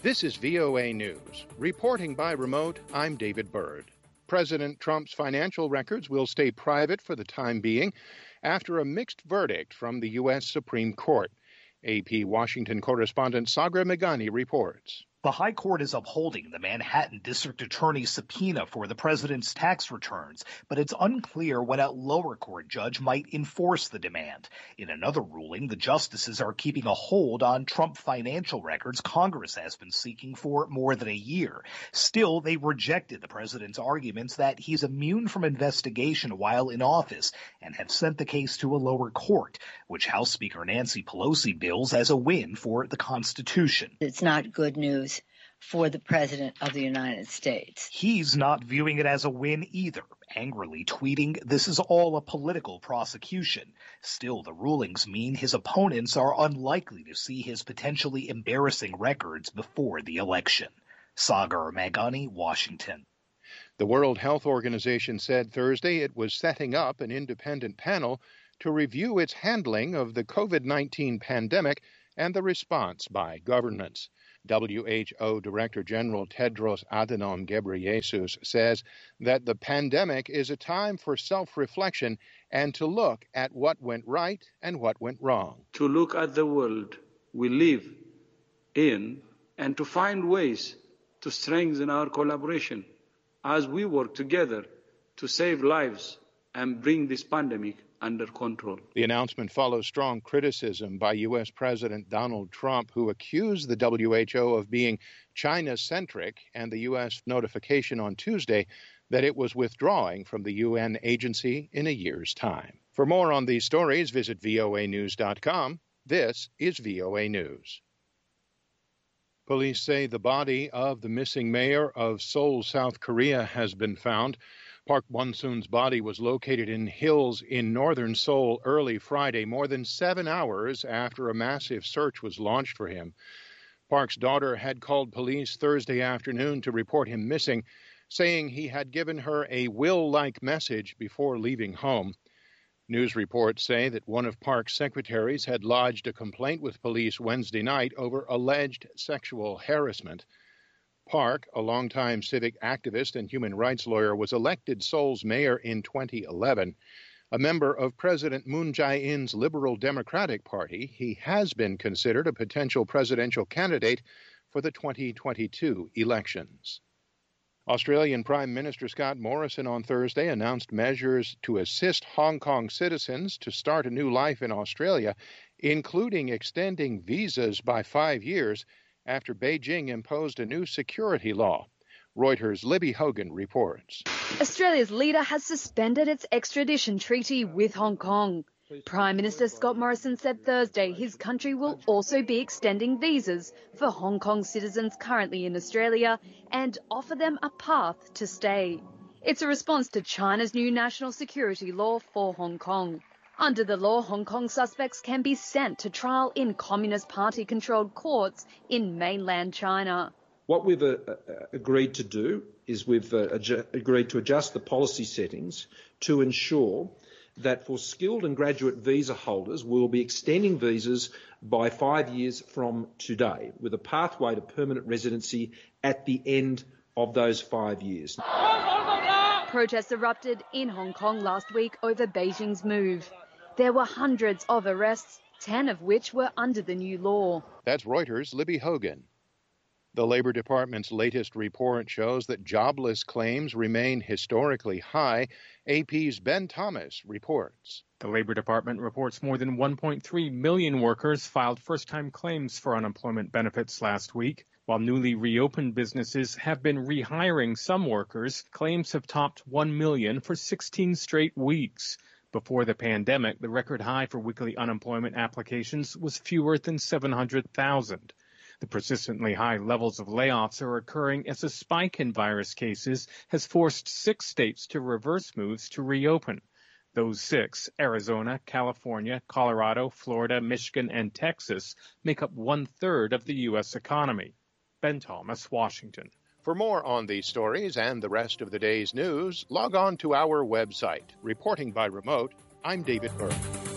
This is VOA News. Reporting by remote, I'm David Byrd. President Trump's financial records will stay private for the time being after a mixed verdict from the U.S. Supreme Court. AP Washington correspondent Sagar Meghani reports. The High Court is upholding the Manhattan District Attorney's subpoena for the president's tax returns, but it's unclear when a lower court judge might enforce the demand. In another ruling, the justices are keeping a hold on Trump financial records Congress has been seeking for more than a year. Still, they rejected the president's arguments that he's immune from investigation while in office and have sent the case to a lower court, which House Speaker Nancy Pelosi bills as a win for the Constitution. It's not good news for the President of the United States. He's not viewing it as a win either, angrily tweeting, "This is all a political prosecution." Still, the rulings mean his opponents are unlikely to see his potentially embarrassing records before the election. Sagar Meghani, Washington. The World Health Organization said Thursday it was setting up an independent panel to review its handling of the COVID-19 pandemic and the response by governments. WHO Director General Tedros Adhanom Ghebreyesus says that the pandemic is a time for self-reflection and to look at what went right and what went wrong. To look at the world we live in and to find ways to strengthen our collaboration as we work together to save lives and bring this pandemic under control. The announcement follows strong criticism by U.S. President Donald Trump, who accused the WHO of being China-centric, and the U.S. notification on Tuesday that it was withdrawing from the UN agency in a year's time. For more on these stories, visit voanews.com. This is VOA News. Police say the body of the missing mayor of Seoul, South Korea, has been found. Park Won-soon's body was located in hills in northern Seoul early Friday, more than 7 hours after a massive search was launched for him. Park's daughter had called police Thursday afternoon to report him missing, saying he had given her a will-like message before leaving home. News reports say that one of Park's secretaries had lodged a complaint with police Wednesday night over alleged sexual harassment. Park, a longtime civic activist and human rights lawyer, was elected Seoul's mayor in 2011. A member of President Moon Jae-in's Liberal Democratic Party, he has been considered a potential presidential candidate for the 2022 elections. Australian Prime Minister Scott Morrison on Thursday announced measures to assist Hong Kong citizens to start a new life in Australia, including extending visas by 5 years after Beijing imposed a new security law. Reuters' Libby Hogan reports. Australia's leader has suspended its extradition treaty with Hong Kong. Prime Minister Scott Morrison said Thursday his country will also be extending visas for Hong Kong citizens currently in Australia and offer them a path to stay. It's a response to China's new national security law for Hong Kong. Under the law, Hong Kong suspects can be sent to trial in Communist Party-controlled courts in mainland China. What we've agreed to do is we've agreed to adjust the policy settings to ensure that for skilled and graduate visa holders, we will be extending visas by 5 years from today, with a pathway to permanent residency at the end of those 5 years. Protests erupted in Hong Kong last week over Beijing's move. There were hundreds of arrests, 10 of which were under the new law. That's Reuters' Libby Hogan. The Labor Department's latest report shows that jobless claims remain historically high. AP's Ben Thomas reports. The Labor Department reports more than 1.3 million workers filed first-time claims for unemployment benefits last week. While newly reopened businesses have been rehiring some workers, claims have topped 1 million for 16 straight weeks. Before the pandemic, the record high for weekly unemployment applications was fewer than 700,000. The persistently high levels of layoffs are occurring as a spike in virus cases has forced 6 states to reverse moves to reopen. Those 6, Arizona, California, Colorado, Florida, Michigan, and Texas, make up 1/3 of the U.S. economy. Ben Thomas, Washington. For more on these stories and the rest of the day's news, log on to our website. Reporting by remote, I'm David Byrd.